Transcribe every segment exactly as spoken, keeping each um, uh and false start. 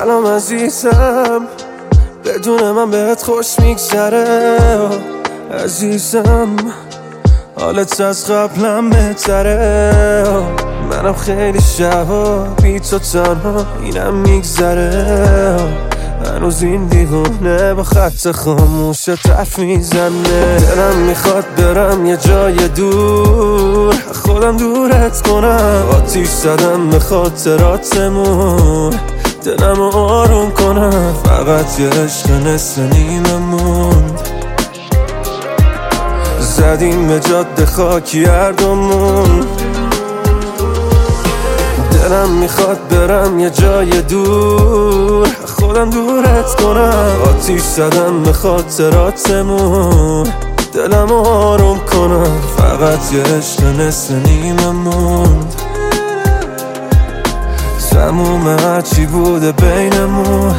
سلام عزیزم، بدون من بهت خوش میگذره عزیزم، حالت از قبلم بهتره. منم خیلی شبا بی تو تنها اینم میگذره، هنوز این دیوونه با خط خاموش حرف میزنه. دلم میخواد برم یه جای دور، خودم دورت کنم، آتیش زدم به خاطراتمون، دلم آروم کنم. فقط یه عشق نصف نیمه موند، زدیم به جاده خاکی هر دومون. دلم میخواد برم یه جای دور، خودم دورت کنم، آتیش زدم به خاطراتمون، دلم آروم کنم. فقط یه عشق نصف نیمه موند، تموم هرچی بوده بینمون.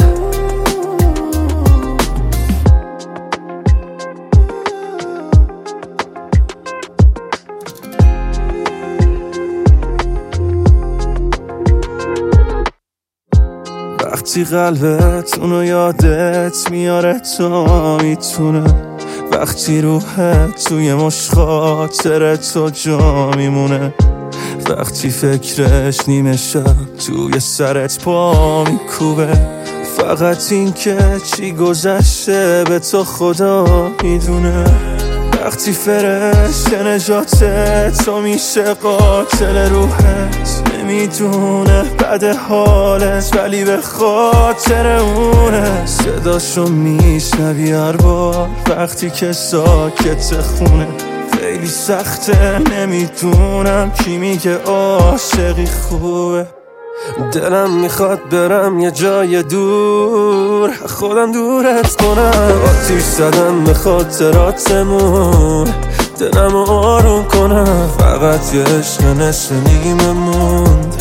وقتی قلبت اونو یادت میاره تا میتونه، وقتی روحت توی مش خاطر تو جا میمونه، وقتی فکرش نیمه شب توی سرت پا میکوبه. فقط این که چی گذشته به تو خدا میدونه، وقتی فرشت نجات تو میشه قاتل روحت، نمیدونه بد حالت ولی به خاطر اونه. صداشو میشنوی هر بار وقتی که ساکت خونه، خیلی سخته نمیدونم کی میگه عاشقی خوبه. دلم میخواد برم یه جای دور، خودم دورت کنم، آتیش زدم به خاطراتمون، دلم آروم کنم. فقط یه عشق نصف نیمه موند،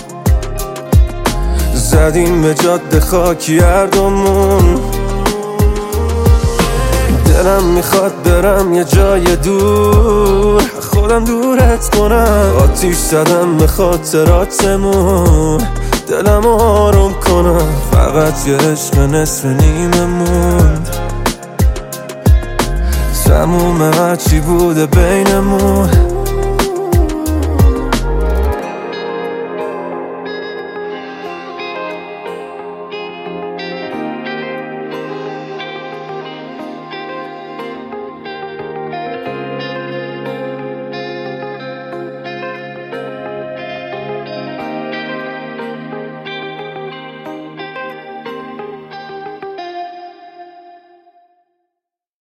زدیم به جاده خاکی هر دومون. دلم میخواد برم یه جای دور، خودم دورت کنم، آتیش زدم به خاطراتمون، دلم آروم کنم. فقط یه عشق نصف نیمه موند، تموم هرچی بوده بینمون.